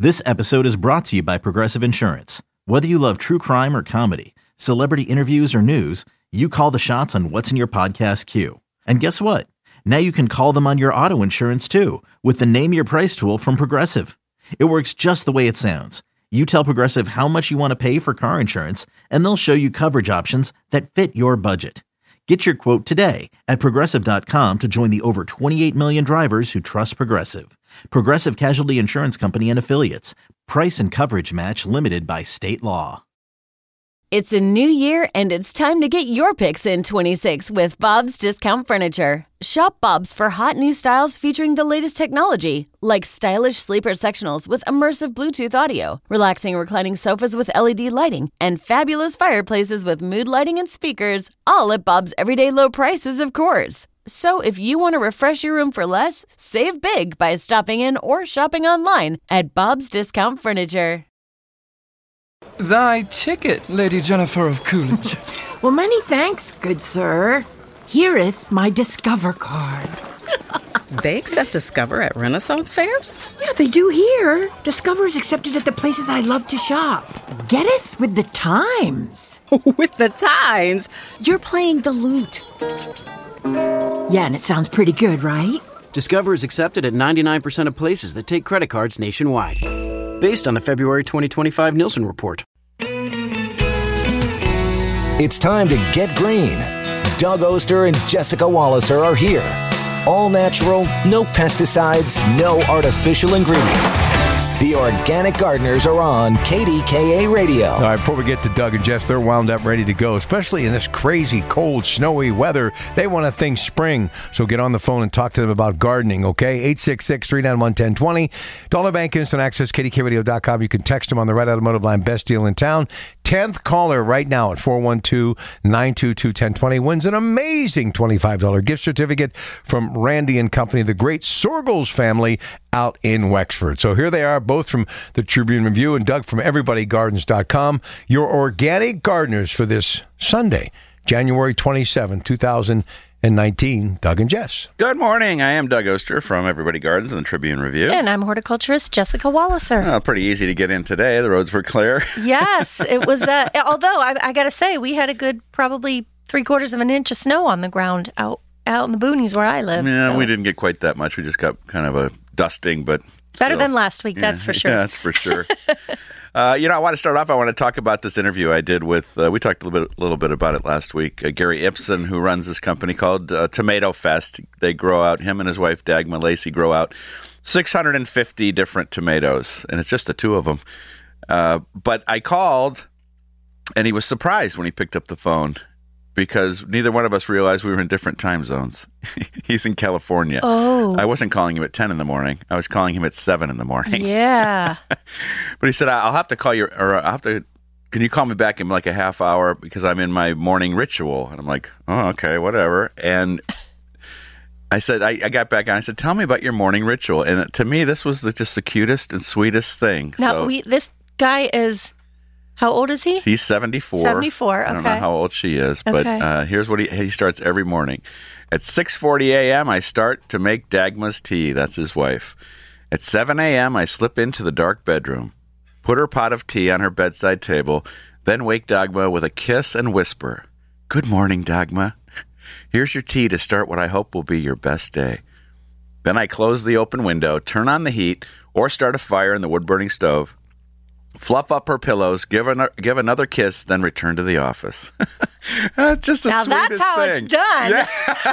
This episode is brought to you by Progressive Insurance. Whether you love true crime or comedy, celebrity interviews or news, you call the shots on what's in your podcast queue. And guess what? Now you can call them on your auto insurance too with the Name Your Price tool from Progressive. It works just the way it sounds. You tell Progressive how much you want to pay for car insurance, and they'll show you coverage options that fit your budget. Get your quote today at Progressive.com to join the over 28 million drivers who trust Progressive. Progressive Casualty Insurance Company and Affiliates. Price and coverage match limited by state law. It's a new year, and it's time to get your picks in 26 with Bob's Discount Furniture. Shop Bob's for hot new styles featuring the latest technology, like stylish sleeper sectionals with immersive Bluetooth audio, relaxing reclining sofas with LED lighting, and fabulous fireplaces with mood lighting and speakers, all at Bob's everyday low prices, of course. So if you want to refresh your room for less, save big by stopping in or shopping online at Bob's Discount Furniture. Thy ticket, Lady Jennifer of Coolidge. Well, many thanks, good sir. Here'th my Discover card. They accept Discover at Renaissance fairs? Yeah, they do here. Discover is accepted at the places I love to shop. Getteth with the times. With the times? You're playing the lute. Yeah, and it sounds pretty good, right? Discover is accepted at 99% of places that take credit cards nationwide. Based on the February 2025 Nielsen report. It's time to get green. Doug Oster and Jessica Walliser are here. All natural, no pesticides, no artificial ingredients. The Organic Gardeners are on KDKA Radio. All right, before we get to Doug and Jess, they're wound up, ready to go, especially in this crazy, cold, snowy weather. They want to think spring, so get on the phone and talk to them about gardening, okay? 866-391-1020. Dollar Bank Instant Access, KDKRadio.com. You can text them on the Red Automotive Line, best deal in town. 10th caller right now at 412-922-1020 wins an amazing $25 gift certificate from Randy and Company, the great Sorgels family out in Wexford. So here they are, both from the Tribune Review and Doug from EverybodyGardens.com. Your organic gardeners for this Sunday, January 27, 2019. Doug and Jess. Good morning. I am Doug Oster from Everybody Gardens and the Tribune Review. And I'm horticulturist Jessica Walliser. Well, pretty easy to get in today. The roads were clear. Yes, it was. Although I got to say, we had a good probably 3/4 of an inch of snow on the ground out in the boonies where I live. Yeah, so. We didn't get quite that much. We just got kind of a dusting, but better still. than last week, that's for sure. Yeah, that's for sure. I want to start off. I want to talk about this interview I did with. We talked a little bit about it last week. Gary Ibsen, who runs this company called Tomato Fest. They grow out. Him and his wife Dagmar Lacey grow out 650 different tomatoes, and it's just the two of them. But I called, and he was surprised when he picked up the phone because neither one of us realized we were in different time zones. He's in California. Oh. I wasn't calling him at 10 in the morning. I was calling him at 7 in the morning. Yeah. But he said, I'll have to call you, or I'll have to, can you call me back in like a half hour because I'm in my morning ritual? And I'm like, oh, okay, whatever. And I said, I got back and I said, tell me about your morning ritual. And to me, this was just the cutest and sweetest thing. Now, this guy is... How old is he? He's 74. 74, okay. I don't know how old she is, but here's what he starts every morning. At 6:40 a.m., I start to make Dagma's tea. That's his wife. At 7 a.m., I slip into the dark bedroom, put her pot of tea on her bedside table, then wake Dagma with a kiss and whisper, "Good morning, Dagma. Here's your tea to start what I hope will be your best day." Then I close the open window, turn on the heat, or start a fire in the wood-burning stove, fluff up her pillows, give another kiss, then return to the office. Just the now sweetest that's how thing. it's done. Yeah.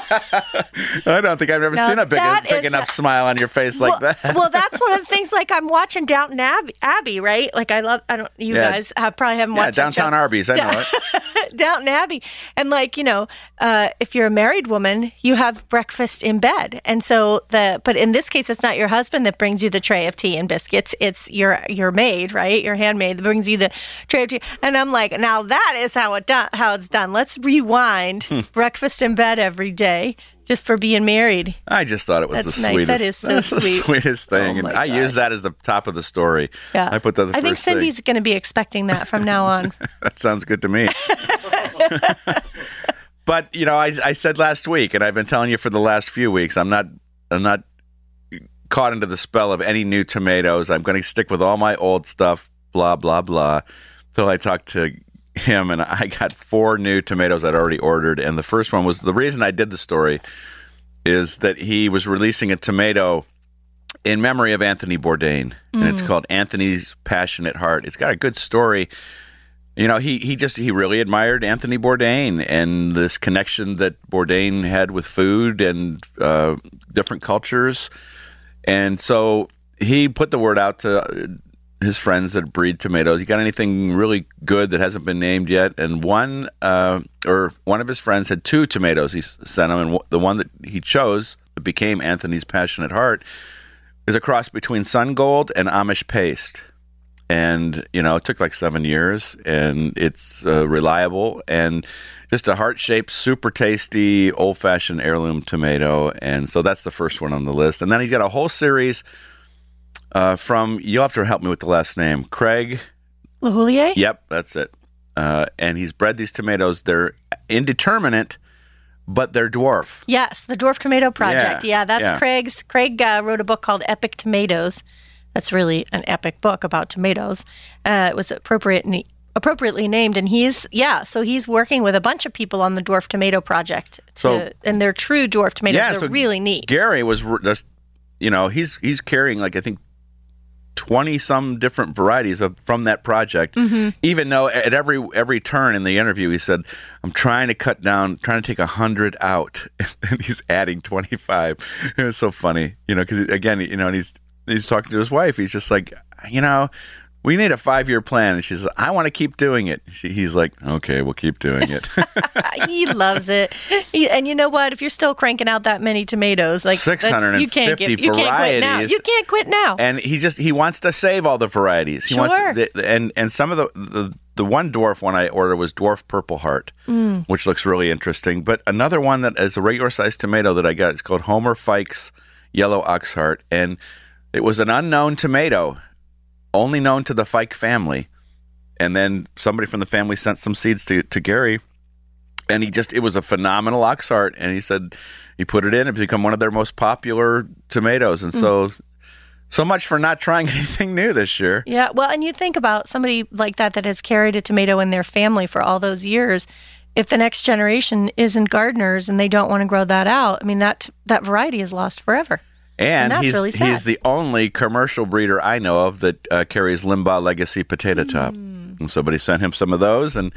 I don't think I've ever seen a big enough smile on your face like that. Well, that's one of the things. Like I'm watching Downton Abbey, right? Like guys probably haven't watched. Yeah, Downtown Arby's. I know it. Downton Abbey, and if you're a married woman, you have breakfast in bed, and so but in this case, it's not your husband that brings you the tray of tea and biscuits. It's your maid, right? Your handmaid that brings you the tray of tea. And I'm like, now that is how it's done. Let's rewind. Breakfast in bed every day. Just for being married. I just thought it was the sweetest. That is so sweet. The sweetest thing. Oh, and I use that as the top of the story. Yeah. I put that the I think first thing. Cindy's going to be expecting that from now on. That sounds good to me. But, I said last week, and I've been telling you for the last few weeks, I'm not caught into the spell of any new tomatoes. I'm going to stick with all my old stuff, blah, blah, blah. So I talked to him, and I got 4 new tomatoes I'd already ordered. And the first one was, the reason I did the story is that he was releasing a tomato in memory of Anthony Bourdain, and it's called Anthony's Passionate Heart. It's got a good story. You know, he really admired Anthony Bourdain and this connection that Bourdain had with food and different cultures. And so he put the word out to his friends that breed tomatoes. You got anything really good that hasn't been named yet? And one of his friends had 2 tomatoes he sent him, and the one that he chose that became Anthony's Passionate Heart is a cross between Sun Gold and Amish Paste. And, you know, it took like 7 years, and it's reliable and just a heart-shaped, super tasty, old-fashioned heirloom tomato. And so that's the first one on the list. And then he's got a whole series from, you'll have to help me with the last name, Craig LaHoulier? Yep, that's it. And he's bred these tomatoes. They're indeterminate, but they're dwarf. Yes, the Dwarf Tomato Project. Yeah, that's Craig's. Craig wrote a book called Epic Tomatoes. That's really an epic book about tomatoes. It was appropriately named, and he's working with a bunch of people on the Dwarf Tomato Project. And they're true dwarf tomatoes. They're really neat. Gary was just, you know, he's carrying like, I think, 20-some different varieties from that project, even though at every turn in the interview he said, I'm trying to cut down, trying to take 100 out, and he's adding 25. It was so funny, you know, because, again, you know, and he's talking to his wife. He's just like, you know, we need a 5-year plan. And she's like, I want to keep doing it. He's like, okay, we'll keep doing it. He loves it. And you know what? If you're still cranking out that many tomatoes, like 650 you can't varieties. quit now. You can't quit now. And he wants to save all the varieties. He wants and some of the one dwarf one I ordered was Dwarf Purple Heart, which looks really interesting. But another one that is a regular sized tomato that I got, it's called Homer Fikes Yellow Oxheart, and it was an unknown tomato, only known to the Fike family. And then somebody from the family sent some seeds to Gary, and it was a phenomenal oxheart. And he said he put it in, it's become one of their most popular tomatoes. And so much for not trying anything new this year. Yeah, well, and you think about somebody like that has carried a tomato in their family for all those years. If the next generation isn't gardeners and they don't want to grow that out, I mean, that variety is lost forever. And that's really sad. He's the only commercial breeder I know of that carries Limbaugh Legacy Potato Top. And somebody sent him some of those, and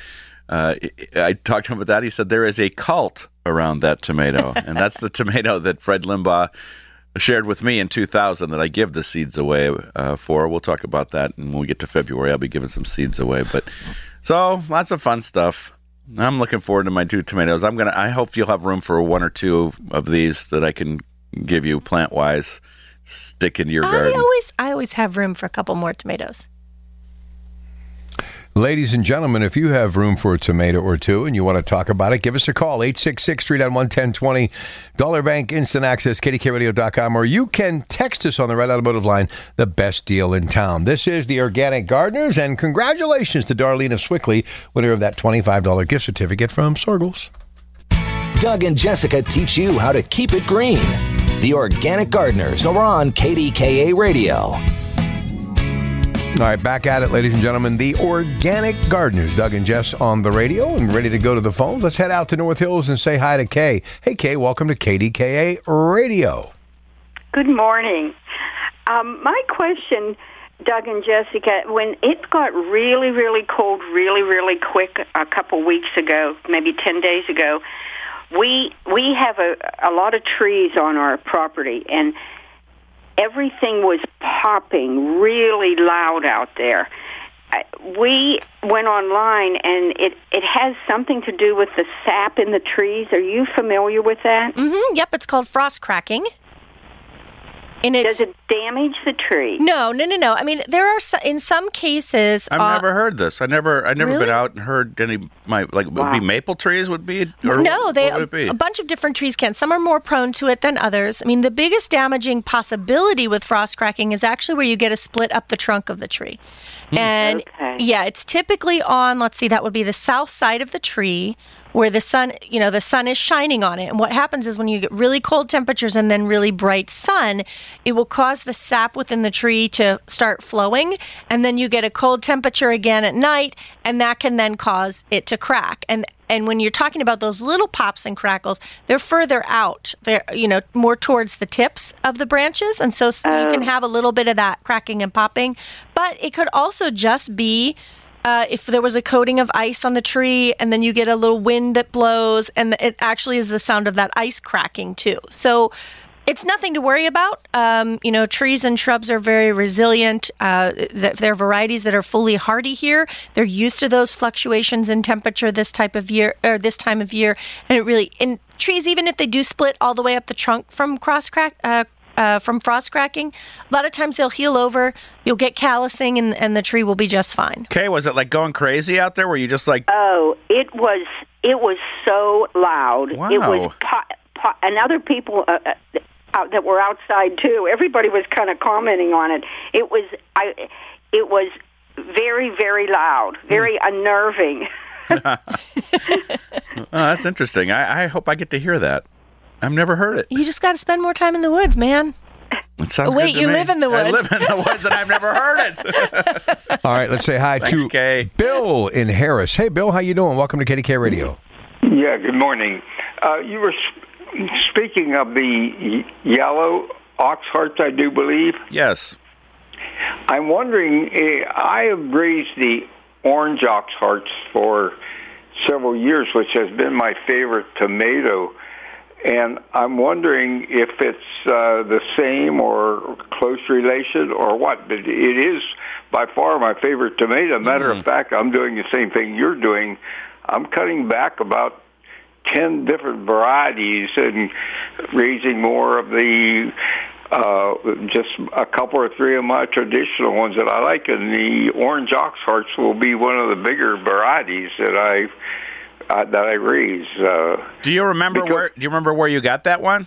I talked to him about that. He said there is a cult around that tomato, and that's the tomato that Fred Limbaugh shared with me in 2000 that I give the seeds away for. We'll talk about that, and when we get to February, I'll be giving some seeds away. But so lots of fun stuff. I'm looking forward to my 2 tomatoes. I hope you'll have room for 1 or 2 of these that I can give you plant-wise, stick into your garden. I always have room for a couple more tomatoes. Ladies and gentlemen, if you have room for a tomato or 2 and you want to talk about it, give us a call, 866-391-1020, Dollar Bank Instant Access, KDKRadio.com, or you can text us on the Red Automotive line, the best deal in town. This is the Organic Gardeners, and congratulations to Darlene of Swickley, winner of that $25 gift certificate from Sorgels. Doug and Jessica teach you how to keep it green. The Organic Gardeners are on KDKA Radio. All right, back at it, ladies and gentlemen. The Organic Gardeners, Doug and Jess on the radio and ready to go to the phones. Let's head out to North Hills and say hi to Kay. Hey, Kay, welcome to KDKA Radio. Good morning. My question, Doug and Jessica, when it got really, really cold, really, really quick a couple weeks ago, maybe 10 days ago, we have a lot of trees on our property, and everything was popping really loud out there. We went online, and it has something to do with the sap in the trees. Are you familiar with that? Mm-hmm. Yep, it's called frost cracking. And does damage the tree? No. I mean, there are in some cases. I've never heard this. I never Really? been out and heard any. Would be maple trees? Would be or no, what would it be? A bunch of different trees can. Some are more prone to it than others. I mean, the biggest damaging possibility with frost cracking is actually where you get a split up the trunk of the tree. And yeah, it's typically on, let's see, that would be the south side of the tree where the sun is shining on it. And what happens is when you get really cold temperatures and then really bright sun, it will cause the sap within the tree to start flowing. And then you get a cold temperature again at night, and that can then cause it to crack. And when you're talking about those little pops and crackles, they're further out. They're, more towards the tips of the branches. And so you can have a little bit of that cracking and popping. But it could also just be if there was a coating of ice on the tree and then you get a little wind that blows, and it actually is the sound of that ice cracking too. So it's nothing to worry about. Trees and shrubs are very resilient. There are varieties that are fully hardy here. They're used to those fluctuations in temperature this time of year. And in trees, even if they do split all the way up the trunk from frost cracking, a lot of times they'll heal over. You'll get callousing, and the tree will be just fine. Okay, was it like going crazy out there? Were you just like? Oh, it was so loud. Wow. It was and other people that were outside too. Everybody was kind of commenting on it. It was very, very loud, very unnerving. Oh, that's interesting. I hope I get to hear that. I've never heard it. You just got to spend more time in the woods, man. It sounds Wait, good to you me. live in the woods. I live in the woods, and I've never heard it. All right, let's say hi to Kay. Bill in Harris. Hey, Bill, how you doing? Welcome to KDK Radio. Yeah, good morning. You were speaking of the yellow ox hearts, I do believe. Yes. I'm wondering, I have raised the orange ox hearts for several years, which has been my favorite tomato. And I'm wondering if it's the same or close relation or what. But it is by far my favorite tomato. Matter of fact, I'm doing the same thing you're doing. I'm cutting back about 10 different varieties and raising more of the just a couple or three of my traditional ones that I like. And the orange ox hearts will be one of the bigger varieties that I raise. Do you remember where you got that one?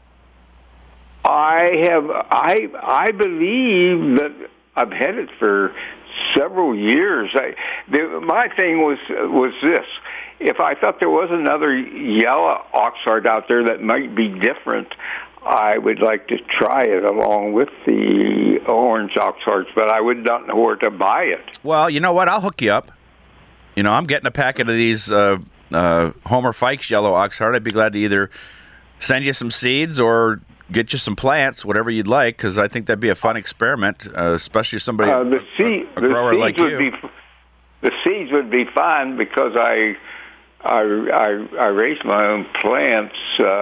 I believe that I've had it for several years. My thing was this: if I thought there was another yellow oxheart out there that might be different, I would like to try it along with the orange oxhearts, but I would not know where to buy it. Well, you know what? I'll hook you up. I'm getting a packet of these Homer Fikes yellow oxheart. I'd be glad to either send you some seeds or get you some plants, whatever you'd like, because I think that'd be a fun experiment, especially somebody a grower like you. The seeds would be fine because I raise my own plants,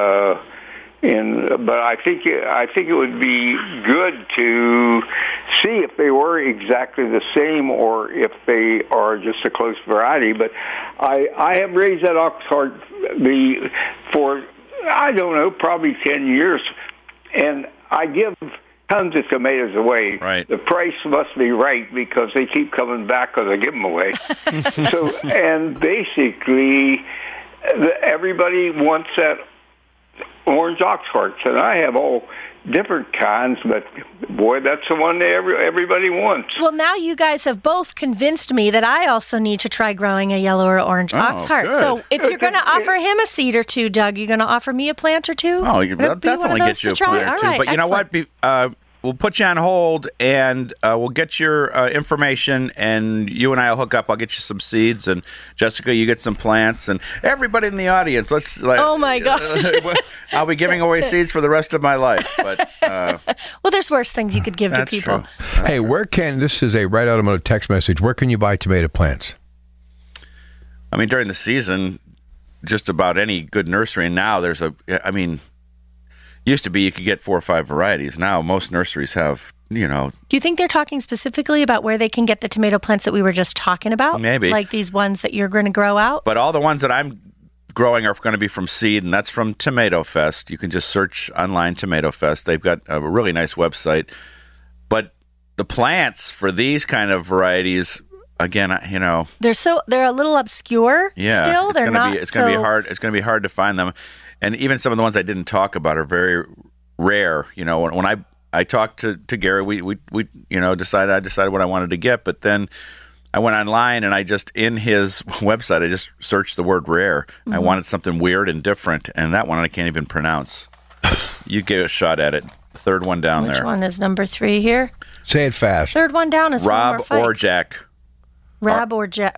but I think it would be good to see if they were exactly the same or if they are just a close variety. But I have raised that oxheart for, I don't know, probably 10 years, and I give tons of tomatoes away. Right. The price must be right because they keep coming back because I give them away. And basically, everybody wants that orange oxhearts, and I have all different kinds, but boy, that's the one that everybody wants. Well, now you guys have both convinced me that I also need to try growing a yellow or orange oxheart. Good. So if you're going to offer him a seed or two, Doug, you're going to offer me a plant or two? Oh, we'll definitely get you a plant or two. Right, but you know what? We'll put you on hold, and we'll get your information, and you and I will hook up. I'll get you some seeds, and Jessica, you get some plants, and everybody in the audience. Oh my gosh! I'll be giving away seeds for the rest of my life. But well, there's worse things you could give to people. True. Hey, this is a right out of a text message. Where can you buy tomato plants? I mean, during the season, just about any good nursery. And now used to be you could get 4 or 5 varieties. Now most nurseries have, Do you think they're talking specifically about where they can get the tomato plants that we were just talking about? Maybe. Like these ones that you're going to grow out? But all the ones that I'm growing are going to be from seed, and that's from Tomato Fest. You can just search online Tomato Fest. They've got a really nice website. But the plants for these kind of varieties, again, they're a little obscure. Yeah, still they're not. It's going to be hard. It's going to be hard to find them, and even some of the ones I didn't talk about are very rare. When I talked to Gary, we decided what I wanted to get, but then I went online and in his website, I just searched the word rare. Mm-hmm. I wanted something weird and different, and that one I can't even pronounce. You give a shot at it. The third one down there. Which one is number 3 here? Say it fast. Third one down is Rob Orjak. Rab Orjak.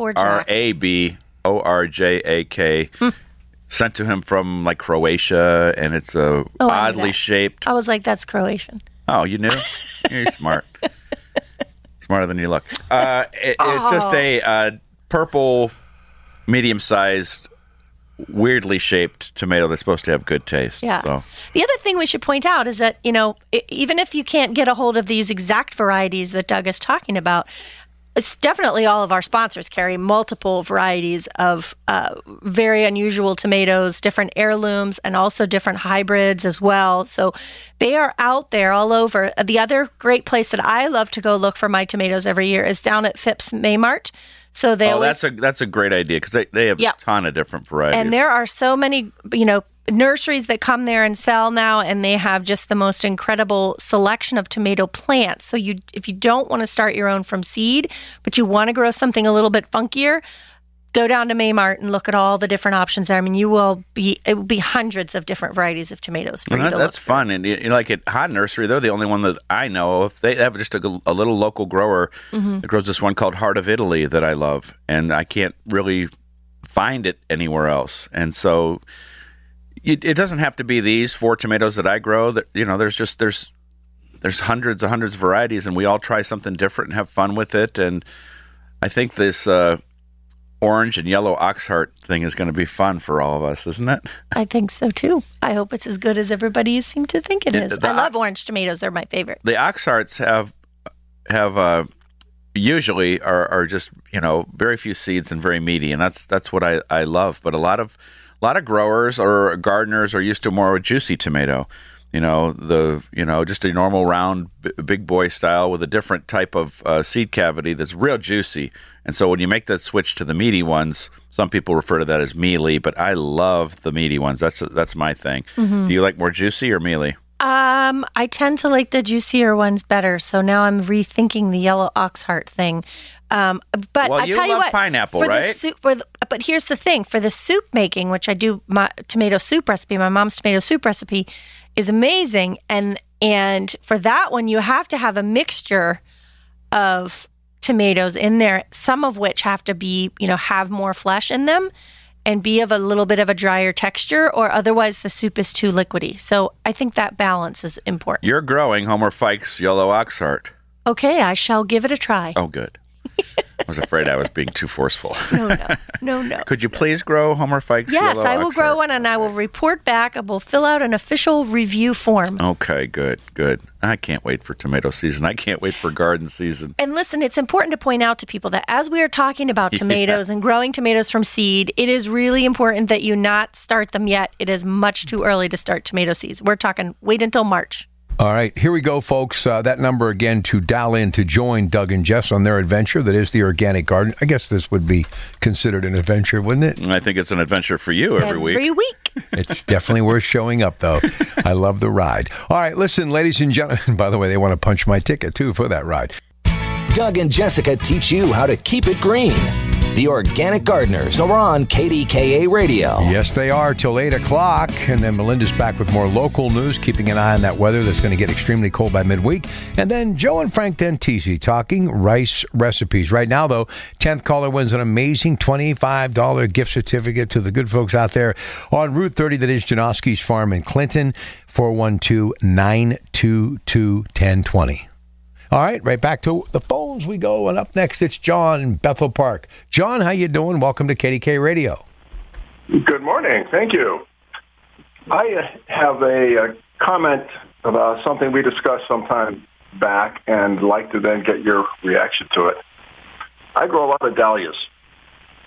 Raborjak. Sent to him from like Croatia, and it's oddly shaped. I was like, that's Croatian. Oh, you knew? You're smart. Smarter than you look. It's just a purple, medium-sized, weirdly shaped tomato that's supposed to have good taste. Yeah. So. The other thing we should point out is that, even if you can't get a hold of these exact varieties that Doug is talking about, it's definitely all of our sponsors carry multiple varieties of very unusual tomatoes, different heirlooms, and also different hybrids as well. So they are out there all over. The other great place that I love to go look for my tomatoes every year is down at Phipps Maymart. So that's a great idea because they have a ton of different varieties. And there are so many, nurseries that come there and sell now, and they have just the most incredible selection of tomato plants. So if you don't want to start your own from seed, but you want to grow something a little bit funkier, go down to Maymart and look at all the different options there. I mean, it will be hundreds of different varieties of tomatoes for you to look That's fun. And like at Hot Nursery, they're the only one that I know of. They have just a little local grower that grows this one called Heart of Italy that I love, and I can't really find it anywhere else. And so it doesn't have to be these 4 tomatoes that I grow. That there's hundreds of varieties, and we all try something different and have fun with it. And I think this orange and yellow Oxheart thing is going to be fun for all of us, isn't it? I think so too. I hope it's as good as everybody seems to think it is. I love orange tomatoes; they're my favorite. The Oxhearts have usually are just very few seeds and very meaty, and that's what I love. But a lot of growers or gardeners are used to more of a juicy tomato. Just a normal round big boy style with a different type of seed cavity that's real juicy. And so when you make that switch to the meaty ones, some people refer to that as mealy, but I love the meaty ones. That's my thing. Mm-hmm. Do you like more juicy or mealy? I tend to like the juicier ones better. So now I'm rethinking the yellow Oxheart thing. But I tell you what, pineapple, right? But here's the thing: for the soup making, which I do, my tomato soup recipe, my mom's tomato soup recipe is amazing, and for that one, you have to have a mixture of tomatoes in there, some of which have to be, have more flesh in them and be of a little bit of a drier texture, or otherwise the soup is too liquidy. So I think that balance is important. You're growing Homer Fike's yellow Oxheart. Okay, I shall give it a try. Oh, good. I was afraid I was being too forceful. No. Could you please grow Homer Fike's yellow Oxheart? Yes, I will grow one, and I will report back. I will fill out an official review form. Okay, good. I can't wait for tomato season. I can't wait for garden season. And listen, it's important to point out to people that as we are talking about tomatoes and growing tomatoes from seed, it is really important that you not start them yet. It is much too early to start tomato seeds. We're talking wait until March. All right, here we go, folks. That number again to dial in to join Doug and Jess on their adventure. That is the Organic Garden. I guess this would be considered an adventure, wouldn't it? I think it's an adventure for you every week. Every week. It's definitely worth showing up, though. I love the ride. All right, listen, ladies and gentlemen. By the way, they want to punch my ticket, too, for that ride. Doug and Jessica teach you how to keep it green. The Organic Gardeners are on KDKA Radio. Yes, they are, till 8 o'clock. And then Melinda's back with more local news, keeping an eye on that weather that's going to get extremely cold by midweek. And then Joe and Frank Dentisi talking rice recipes. Right now, though, 10th caller wins an amazing $25 gift certificate to the good folks out there on Route 30. That is Janoski's Farm in Clinton, 412-922-1020. All right, right back to the phones we go, and up next it's John in Bethel Park. John, how you doing? Welcome to KDK Radio. Good morning. Thank you. I have a comment about something we discussed some time back and like to then get your reaction to it. I grow a lot of dahlias,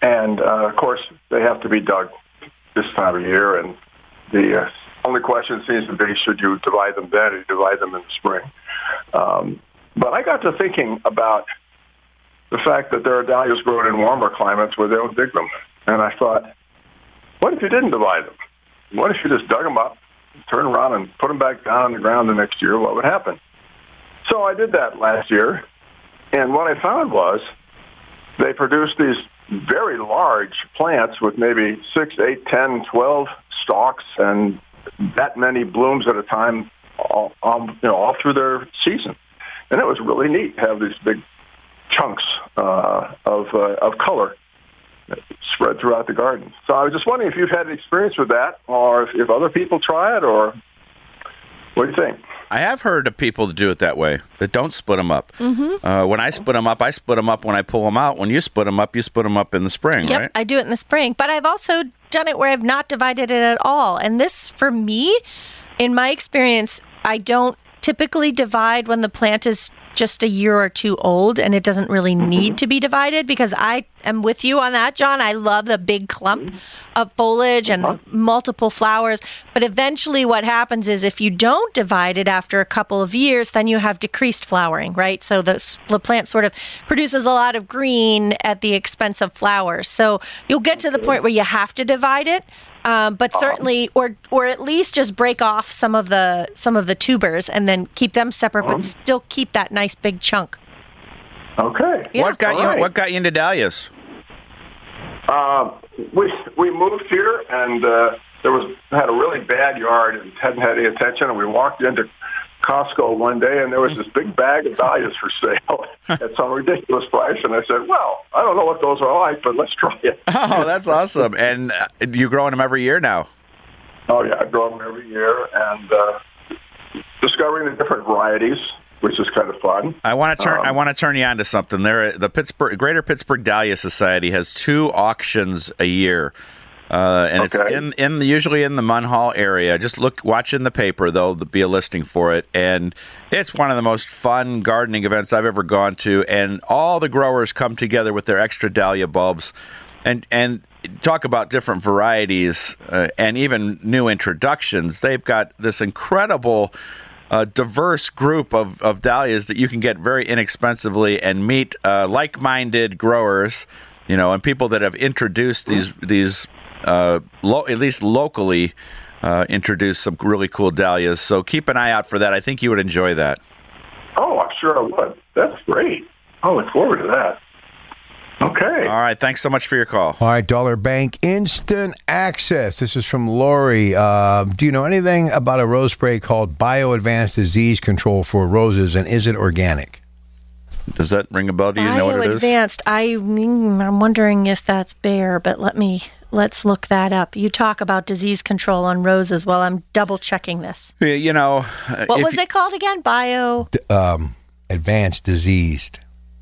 And, of course, they have to be dug this time of year. And the only question seems to be, should you divide them then or divide them in the spring? But I got to thinking about the fact that there are dahlias grown in warmer climates where they don't dig them. And I thought, what if you didn't divide them? What if you just dug them up, turn around and put them back down on the ground the next year? What would happen? So I did that last year. And what I found was they produced these very large plants with maybe 6, 8, 10, 12 stalks and that many blooms at a time all through their season. And it was really neat to have these big chunks of color spread throughout the garden. So I was just wondering if you've had experience with that, or if other people try it, or what do you think? I have heard of people that do it that way, that don't split them up. Mm-hmm. When I split them up when I pull them out. When you split them up in the spring, yep, right? I do it in the spring. But I've also done it where I've not divided it at all. And this, for me, in my experience, I don't typically divide when the plant is just a year or two old and it doesn't really need to be divided, because I am with you on that, John. I love the big clump of foliage and multiple flowers. But eventually what happens is if you don't divide it after a couple of years, then you have decreased flowering, right? So the plant sort of produces a lot of green at the expense of flowers. So you'll get to the point where you have to divide it. But certainly, or at least just break off some of the tubers and then keep them separate, but still keep that nice big chunk. Okay. Yeah. What got you into dahlias? We moved here and had a really bad yard and hadn't had any attention, and we walked into Costco one day, and there was this big bag of dahlias for sale at some ridiculous price. And I said, well, I don't know what those are like, but let's try it. Oh, that's awesome. And you growing them every year now? Oh, yeah, I grow them every year, and discovering the different varieties, which is kind of fun. I want to turn you on to something. The Greater Pittsburgh Dahlia Society has 2 auctions a year. And it's usually in the Munhall area. Just watch in the paper, there'll be a listing for it. And it's one of the most fun gardening events I've ever gone to. And all the growers come together with their extra dahlia bulbs and talk about different varieties and even new introductions. They've got this incredible diverse group of dahlias that you can get very inexpensively and meet like-minded growers, and people that have introduced these at least locally, introduce some really cool dahlias. So keep an eye out for that. I think you would enjoy that. Oh, I'm sure I would. That's great. I look forward to that. Okay. All right. Thanks so much for your call. All right. Dollar Bank Instant Access. This is from Lori. Do you know anything about a rose spray called Bio Advanced Disease Control for Roses, and is it organic? Does that ring a bell? Do you know what it is? Advanced. I'm wondering if that's Bayer, but let's look that up. You talk about disease control on roses while I'm double checking this. What was it called again? Bio Advanced Diseased.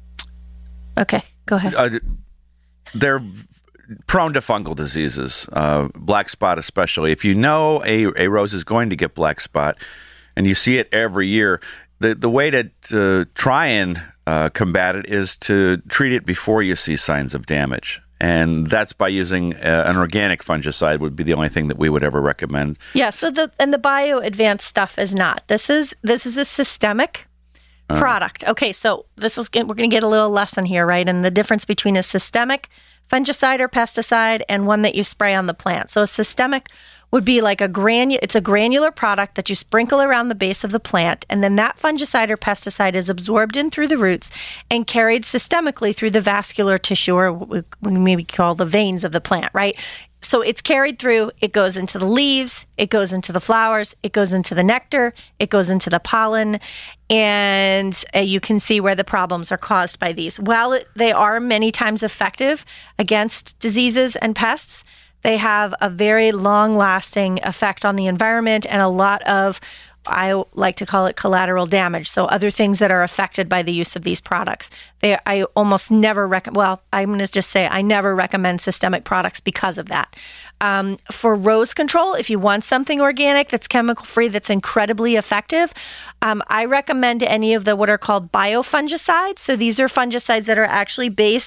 Okay, go ahead. They're prone to fungal diseases, black spot especially. If you know a rose is going to get black spot, and you see it every year, the way to try and combat it is to treat it before you see signs of damage. And that's by using an organic fungicide would be the only thing that we would ever recommend. Yeah, so the Bio Advanced stuff is not. This is a systemic product. Okay, so we're going to get a little lesson here, right? And the difference between a systemic fungicide or pesticide and one that you spray on the plant. So a systemic would be like it's a granular product that you sprinkle around the base of the plant, and then that fungicide or pesticide is absorbed in through the roots and carried systemically through the vascular tissue, or what we maybe call the veins of the plant, right? So it's carried through, it goes into the leaves, it goes into the flowers, it goes into the nectar, it goes into the pollen, and you can see where the problems are caused by these. While they are many times effective against diseases and pests, they have a very long-lasting effect on the environment and a lot of, I like to call it, collateral damage. So other things that are affected by the use of these products. I almost never I'm going to just say I never recommend systemic products because of that. For rose control, if you want something organic that's chemical-free, that's incredibly effective, I recommend any of what are called biofungicides. So these are fungicides that are actually based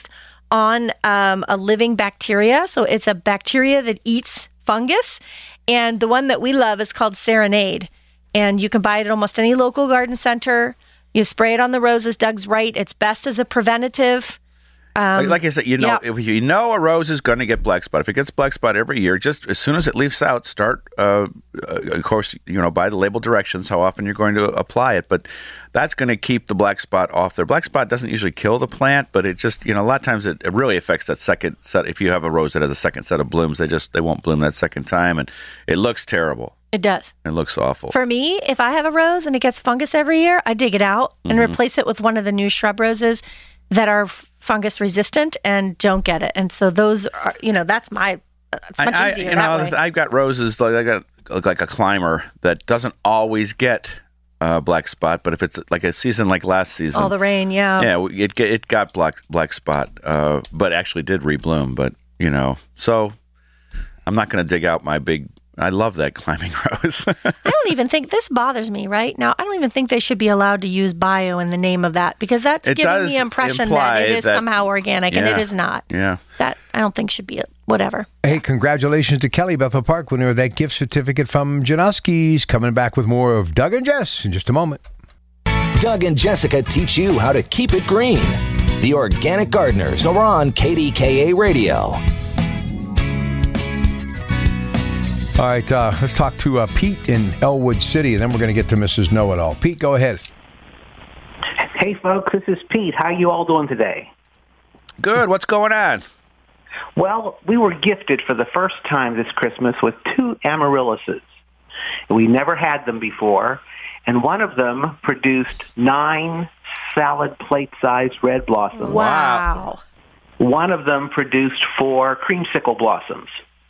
on a living bacteria. So it's a bacteria that eats fungus. And the one that we love is called Serenade. And you can buy it at almost any local garden center. You spray it on the roses. Doug's right. It's best as a preventative. Like I said, if you know a rose is going to get black spot, if it gets black spot every year, just as soon as it leaves out, start, of course, by the label directions, how often you're going to apply it. But that's going to keep the black spot off there. Black spot doesn't usually kill the plant, but it just, a lot of times it really affects that second set. If you have a rose that has a second set of blooms, they won't bloom that second time, and it looks terrible. It does. It looks awful. For me, if I have a rose and it gets fungus every year, I dig it out and replace it with one of the new shrub roses that are fungus resistant and don't get it. And so those are, that's it's much easier that way. I've got roses, I got like a climber that doesn't always get black spot, but if it's like a season like last season. All the rain, yeah. Yeah, it got black spot, but actually did rebloom. But, so I'm not going to dig out my big... I love that climbing rose. I don't even think this bothers me right now. I don't even think they should be allowed to use bio in the name of that because that's giving the impression that it is somehow organic, and it is not. Yeah. That I don't think should be whatever. Hey, congratulations to Kelly, Bethel Park, winner of that gift certificate from Janoski's. Coming back with more of Doug and Jess in just a moment. Doug and Jessica teach you how to keep it green. The Organic Gardeners are on KDKA Radio. All right, let's talk to Pete in Elwood City, and then we're going to get to Mrs. Know-It-All. Pete, go ahead. Hey, folks, this is Pete. How you all doing today? Good. What's going on? Well, we were gifted for the first time this Christmas with 2 amaryllises. We never had them before, and one of them produced 9 salad plate-sized red blossoms. Wow. One of them produced 4 creamsicle blossoms.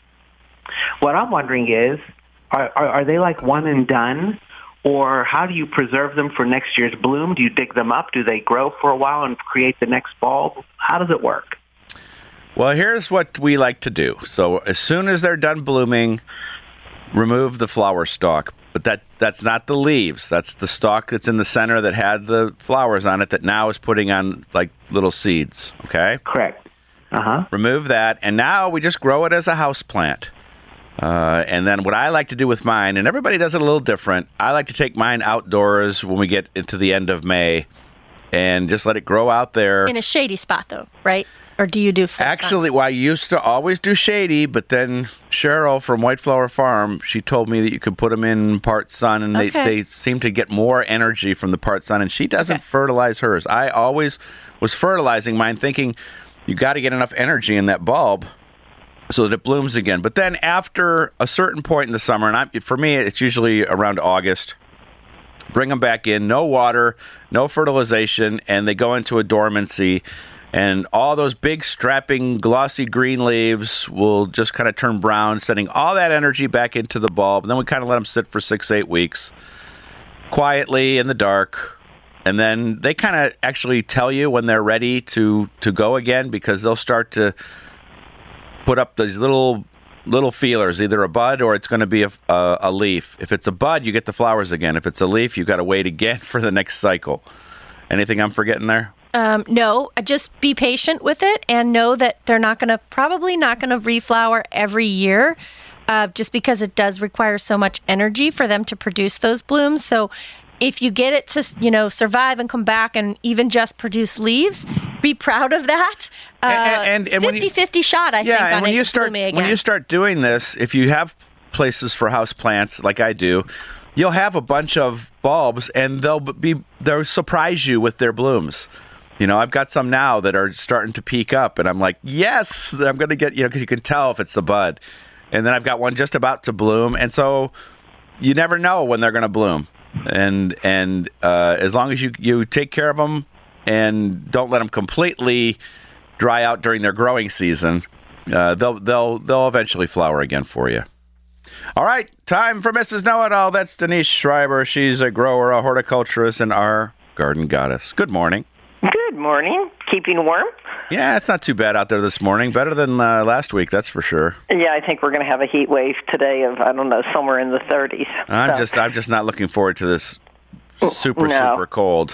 What I'm wondering is, are they like one and done? Or how do you preserve them for next year's bloom? Do you dig them up? Do they grow for a while and create the next bulb? How does it work? Well, here's what we like to do. So as soon as they're done blooming, remove the flower stalk. But that's not the leaves. That's the stalk that's in the center that had the flowers on it that now is putting on like little seeds, okay? Correct. Uh-huh. Remove that, and now we just grow it as a house plant. And then what I like to do with mine, and everybody does it a little different, I like to take mine outdoors when we get into the end of May and just let it grow out there. In a shady spot, though, right? Or do you do full Actually, sun? well, I used to always do shady, but then Cheryl from White Flower Farm, she told me that you could put them in part sun, and they seem to get more energy from the part sun, and she doesn't fertilize hers. I always was fertilizing mine thinking you got to get enough energy in that bulb so that it blooms again. But then after a certain point in the summer, and for me, it's usually around August, bring them back in, no water, no fertilization, and they go into a dormancy. And all those big, strapping, glossy green leaves will just kind of turn brown, sending all that energy back into the bulb. And then we kind of let them sit for 6-8 weeks, quietly in the dark. And then they kind of actually tell you when they're ready to go again, because they'll start to put up these little feelers, either a bud or it's going to be a leaf. If it's a bud, you get the flowers again. If it's a leaf, you've got to wait again for the next cycle. Anything I'm forgetting there? No, just be patient with it and know that they're probably not going to reflower every year, just because it does require so much energy for them to produce those blooms. So if you get it to, survive and come back and even just produce leaves, be proud of that. And 50-50 shot, I think, on it blooming again. When you start doing this, if you have places for house plants like I do, you'll have a bunch of bulbs and they'll surprise you with their blooms. I've got some now that are starting to peak up, and I'm like, yes, I'm going to get, because you can tell if it's the bud. And then I've got one just about to bloom, and so you never know when they're going to bloom. And as long as you take care of them and don't let them completely dry out during their growing season, they'll eventually flower again for you. All right, time for Mrs. Know-It-All. That's Denise Schreiber. She's a grower, a horticulturist, and our garden goddess. Good morning. Good morning. Keeping warm? Yeah, it's not too bad out there this morning. Better than last week, that's for sure. Yeah, I think we're going to have a heat wave today of, somewhere in the 30s. I'm just not looking forward to this super cold.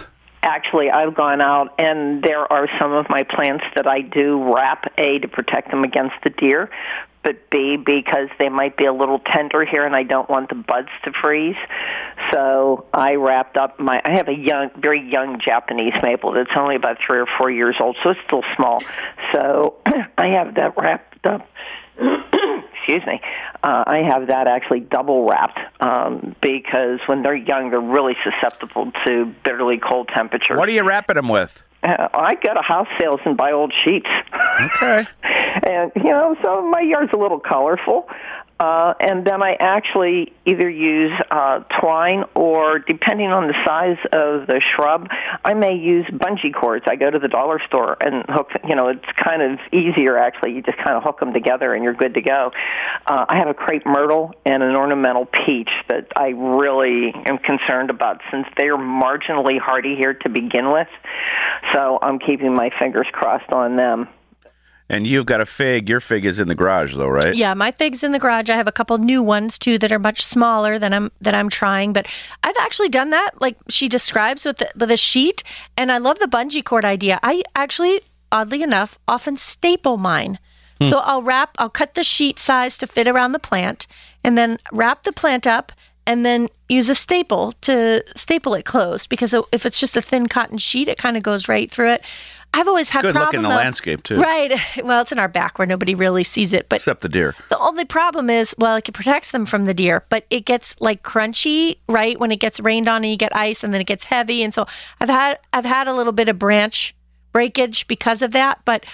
actually, I've gone out, and there are some of my plants that I do wrap, A, to protect them against the deer, but B, because they might be a little tender here and I don't want the buds to freeze. So I wrapped up I have a very young Japanese maple that's only about 3 or 4 years old, so it's still small. So I have that wrapped up. Excuse me. I have that actually double wrapped because when they're young, they're really susceptible to bitterly cold temperatures. What are you wrapping them with? I go to house sales and buy old sheets. Okay. And, so my yard's a little colorful. And then I actually either use twine or, depending on the size of the shrub, I may use bungee cords. I go to the dollar store and hook, it's kind of easier, actually. You just kind of hook them together and you're good to go. I have a crepe myrtle and an ornamental peach that I really am concerned about since they're marginally hardy here to begin with. So I'm keeping my fingers crossed on them. And you've got a fig. Your fig is in the garage, though, right? Yeah, my fig's in the garage. I have a couple new ones too that are much smaller than I'm trying. But I've actually done that, like she describes, with the sheet. And I love the bungee cord idea. I actually, oddly enough, often staple mine. So I'll cut the sheet size to fit around the plant, and then wrap the plant up, and then use a staple to staple it closed. Because if it's just a thin cotton sheet, it kind of goes right through it. I've always had good look in the landscape, too. Right. Well, it's in our back where nobody really sees it. But except the deer. The only problem is, it protects them from the deer, but it gets like crunchy, right, when it gets rained on and you get ice, and then it gets heavy. And so I've had a little bit of branch breakage because of that. But,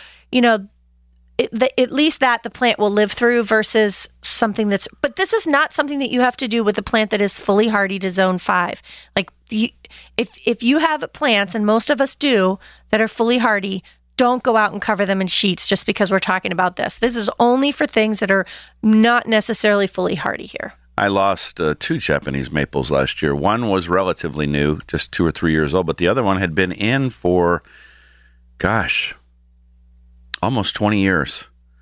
at least that the plant will live through versus something but this is not something that you have to do with a plant that is fully hardy to zone 5. Like if you have plants, and most of us do, that are fully hardy, don't go out and cover them in sheets just because we're talking about this. This is only for things that are not necessarily fully hardy here. I lost 2 Japanese maples last year. One was relatively new, just 2 or 3 years old, but the other one had been in for, almost 20 years.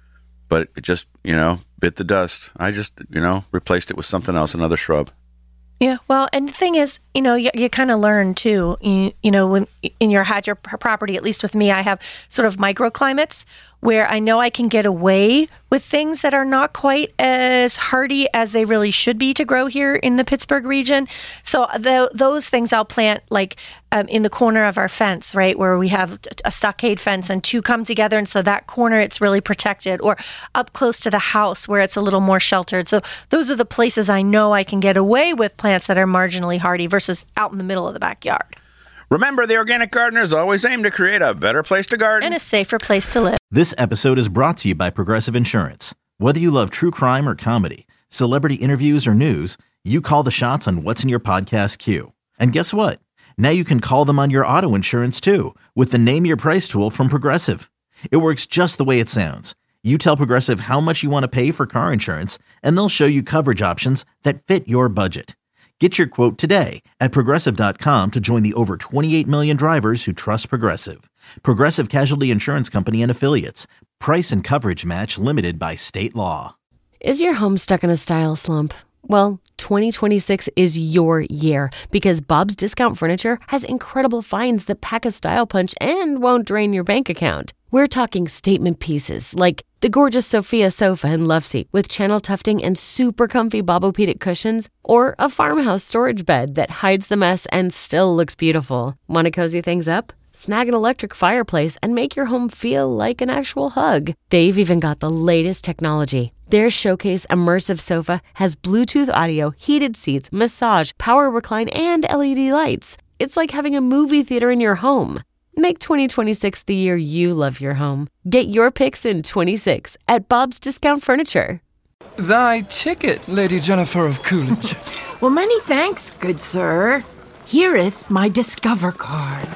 But it just, bit the dust. I just, replaced it with something else, another shrub. Yeah, well, and the thing is, you kind of learn too. When in your property, at least with me, I have sort of microclimates where I know I can get away with things that are not quite as hardy as they really should be to grow here in the Pittsburgh region. So those things I'll plant like in the corner of our fence, right, where we have a stockade fence and 2 come together. And so that corner, it's really protected, or up close to the house where it's a little more sheltered. So those are the places I know I can get away with plants that are marginally hardy versus out in the middle of the backyard. Remember, the Organic Gardeners always aim to create a better place to garden and a safer place to live. This episode is brought to you by Progressive Insurance. Whether you love true crime or comedy, celebrity interviews or news, you call the shots on what's in your podcast queue. And guess what? Now you can call them on your auto insurance too with the Name Your Price tool from Progressive. It works just the way it sounds. You tell Progressive how much you want to pay for car insurance, and they'll show you coverage options that fit your budget. Get your quote today at Progressive.com to join the over 28 million drivers who trust Progressive. Progressive Casualty Insurance Company and Affiliates. Price and coverage match limited by state law. Is your home stuck in a style slump? Well, 2026 is your year because Bob's Discount Furniture has incredible finds that pack a style punch and won't drain your bank account. We're talking statement pieces like the gorgeous Sophia sofa and love seat with channel tufting and super comfy Bobopedic cushions, or a farmhouse storage bed that hides the mess and still looks beautiful. Want to cozy things up? Snag an electric fireplace and make your home feel like an actual hug. They've even got the latest technology. Their Showcase Immersive Sofa has Bluetooth audio, heated seats, massage, power recline, and LED lights. It's like having a movie theater in your home. Make 2026 the year you love your home. Get your picks in 26 at Bob's Discount Furniture. Thy ticket, Lady Jennifer of Coolidge. Well, many thanks, good sir. Here'th my Discover card.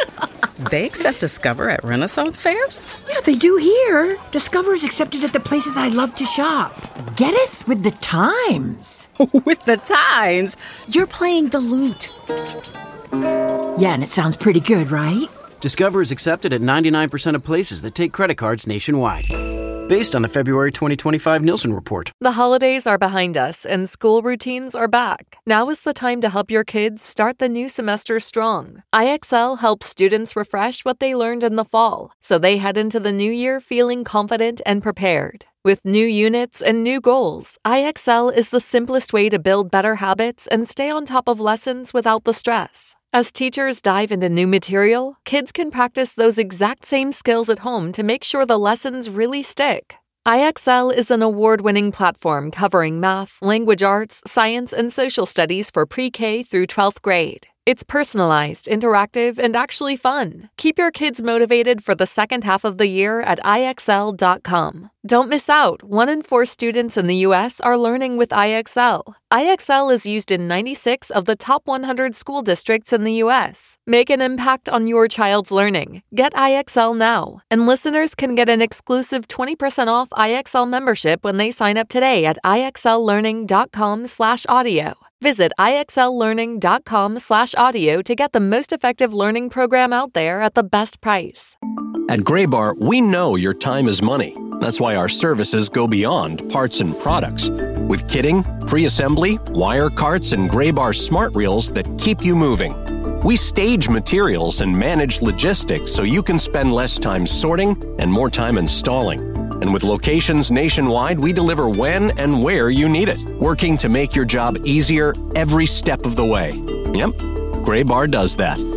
They accept Discover at Renaissance fairs? Yeah, they do here. Discover is accepted at the places I love to shop. Getteth with the times. With the times? You're playing the lute. Yeah, and it sounds pretty good, right? Discover is accepted at 99% of places that take credit cards nationwide. based on the February 2025 Nielsen report. The holidays are behind us and school routines are back. Now is the time to help your kids start the new semester strong. IXL helps students refresh what they learned in the fall, so they head into the new year feeling confident and prepared. With new units and new goals, IXL is the simplest way to build better habits and stay on top of lessons without the stress. As teachers dive into new material, kids can practice those exact same skills at home to make sure the lessons really stick. IXL is an award-winning platform covering math, language arts, science, and social studies for pre-K through 12th grade. It's personalized, interactive, and actually fun. Keep your kids motivated for the second half of the year at IXL.com. Don't miss out. 1 in 4 students in the U.S. are learning with IXL. IXL is used in 96 of the top 100 school districts in the U.S. Make an impact on your child's learning. Get IXL now. And listeners can get an exclusive 20% off IXL membership when they sign up today at IXLlearning.com/audio. Visit IXLlearning.com/audio to get the most effective learning program out there at the best price. At Graybar, we know your time is money. That's why our services go beyond parts and products. With kitting, pre-assembly, wire carts, and Graybar smart reels that keep you moving. We stage materials and manage logistics so you can spend less time sorting and more time installing. And with locations nationwide, we deliver when and where you need it, working to make your job easier every step of the way. Yep, Graybar does that.